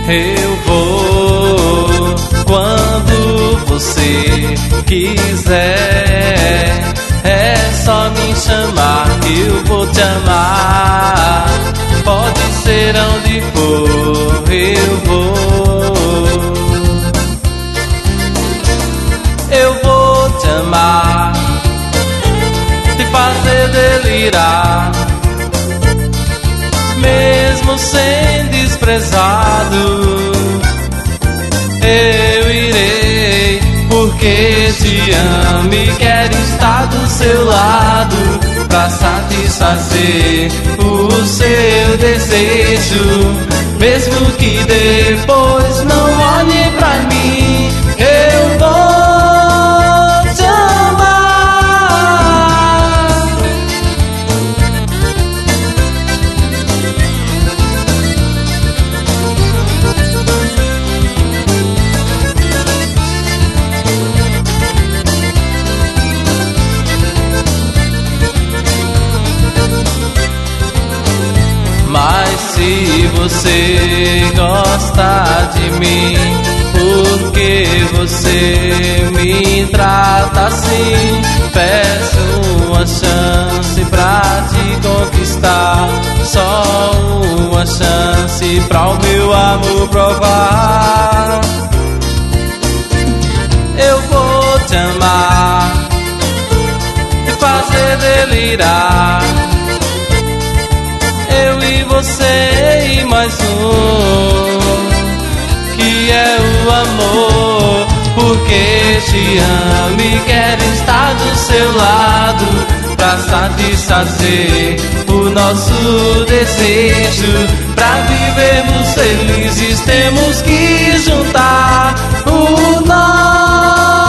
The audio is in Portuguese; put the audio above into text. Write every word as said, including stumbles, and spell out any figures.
Eu vou quando você quiser. É só me chamar que eu vou te amar. Pode ser onde for, eu vou. Eu vou te amar, te fazer delirar, mesmo sem desprezado. Eu irei, porque te amo e quero estar do seu lado, pra satisfazer o seu desejo, mesmo que depois não olhe pra mim. Eu vou te amar. Mas se você gosta de mim, por que você me trata assim? Peço uma chance pra te conquistar, só uma chance pra o meu amor provar. Eu vou te amar, te fazer delirar, eu e você e mais um, que é o amor. Porque te amo e quero estar do seu lado, pra satisfazer o nosso desejo. Pra vivermos felizes temos que juntar o nosso